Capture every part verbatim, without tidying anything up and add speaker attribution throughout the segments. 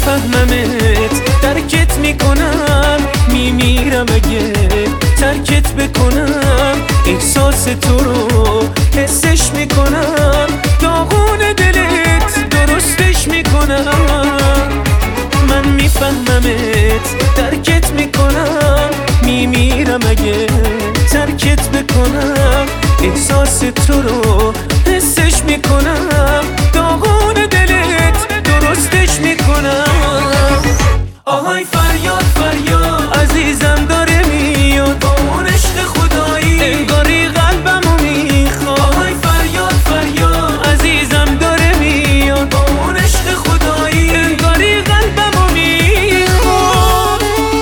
Speaker 1: میفهممت، درکت میکنم، میمیرم اگه ترکت بکنم. احساس تو رو حسش میکنم، داغون دلت درستش میکنم. من میفهممت، درکت میکنم، میمیرم اگه ترکت بکنم. احساس تو رو حسش میکنم، داغون دلت درستش میکنم. آهای فریاد فریاد عزیزم داره میاد، با اون عشق خدایی انگاری قلبمو میخواد. آهای فریاد فریاد عزیزم داره میاد، با اون عشق خدایی انگاری قلبمو میخواد.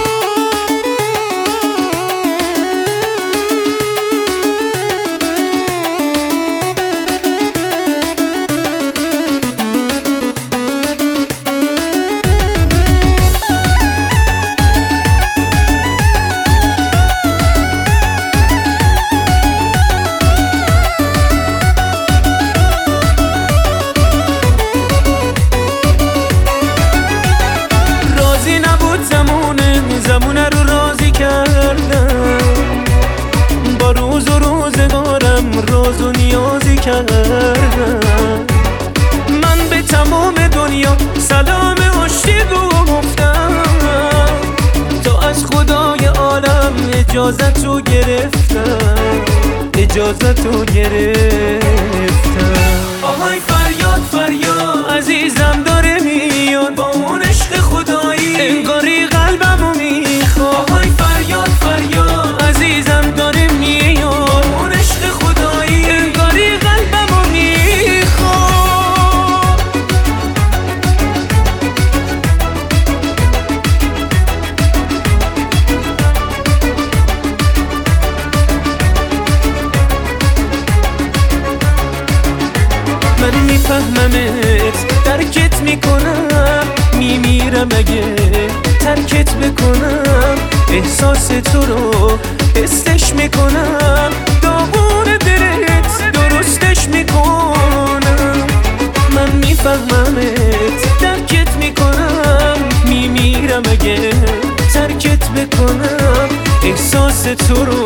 Speaker 1: زمونه رو راضی کردم، با روز و روزگارم راز و نیازی کردم. من به تمام دنیا سلام عاشقو گفتم، تا از خدای عالم اجازتو گرفتم، اجازتو گرفتم. آهای فریاد فریاد عزیزم داره میاد، با اون عشق خدایی انگاری قلبمو میخواد. آهای فریاد فریاد عزیزم داره میاد، با اون عشق خدایی انگاری قلبمو میخواد. من میفهممت، درکت میکنم، میمیرم اگه ترکت بکنم. احساس تو رو حسش میکنم، داغون دلت درستش میکنم. من میفهممت، درکت میکنم، میمیرم اگه ترکت بکنم. احساس تو رو